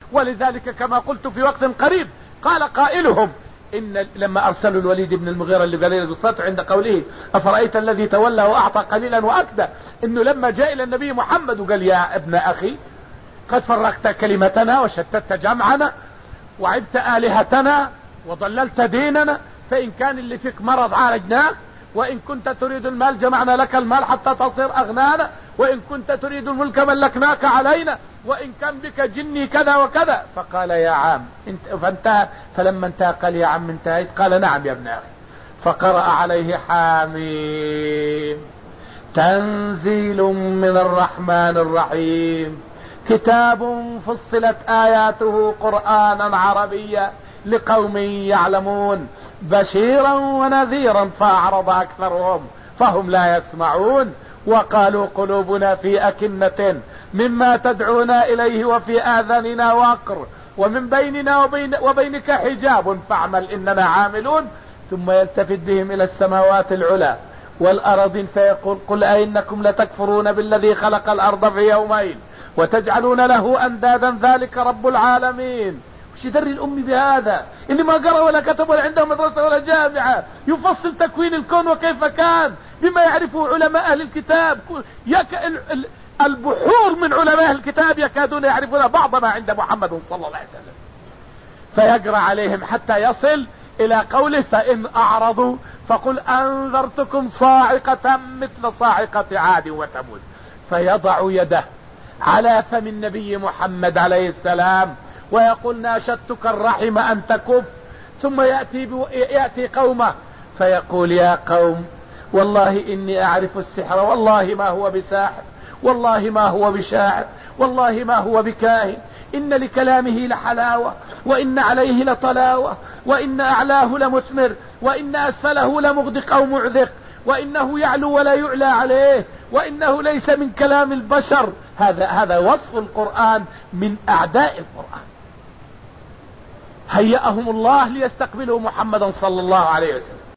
ولذلك كما قلت في وقت قريب قال قائلهم إن لما أرسلوا الوليد بن المغيرة اللي قال بالصوت عند قوله أفرأيت الذي تولى وأعطى قليلا وأكدى، إنه لما جاء إلى النبي محمد وقال يا ابن أخي قد فرقت كلمتنا وشتت جمعنا وعبت آلهتنا وضللت ديننا، فإن كان اللي فيك مرض عالجناه، وإن كنت تريد المال جمعنا لك المال حتى تصير أغنانا، وإن كنت تريد الملك ملكناك علينا، وإن كان بك جني كذا وكذا. فقال يا عم فانتهى، فلما انتهى قال يا عم انتهيت؟ قال نعم يا ابن أخي. فقرأ عليه حاميم تنزيل من الرحمن الرحيم كتاب فصلت آياته قرآنا عربيا لقوم يعلمون بشيرا ونذيرا فأعرض أكثرهم فهم لا يسمعون وقالوا قلوبنا في أكنة مما تدعونا إليه وفي آذاننا وقر ومن بيننا وبينك حجاب فاعمل إننا عاملون. ثم يلتفت بهم إلى السماوات العلى والأرض فيقول قل أئنكم لتكفرون بالذي خلق الأرض في يومين وتجعلون له أندادا ذلك رب العالمين. وش يدري الأم بهذا اللي ما قرأ ولا كتب ولا عنده مدرسة ولا جامعة يفصل تكوين الكون وكيف كان بما يعرفه علماء أهل الكتاب؟ البحور من علماء الكتاب يكادون يعرفون بعض ما عند محمد صلى الله عليه وسلم. فيقرأ عليهم حتى يصل إلى قوله فإن أعرضوا فقل أنذرتكم صاعقة مثل صاعقة عاد وثمود. فيضع يده على فم النبي محمد عليه السلام ويقول ناشدتك الرحم أن تكف. ثم يأتي قومه فيقول يا قوم والله إني أعرف السحر والله ما هو بساحر والله ما هو بشاعر والله ما هو بكاهن إن لكلامه لحلاوة وإن عليه لطلاوة وإن أعلاه لمثمر وإن أسفله لمغدق أو معذق وإنه يعلو ولا يعلى عليه وإنه ليس من كلام البشر. هذا وصف القرآن من أعداء القرآن. هيأهم الله ليستقبلوا محمدا صلى الله عليه وسلم.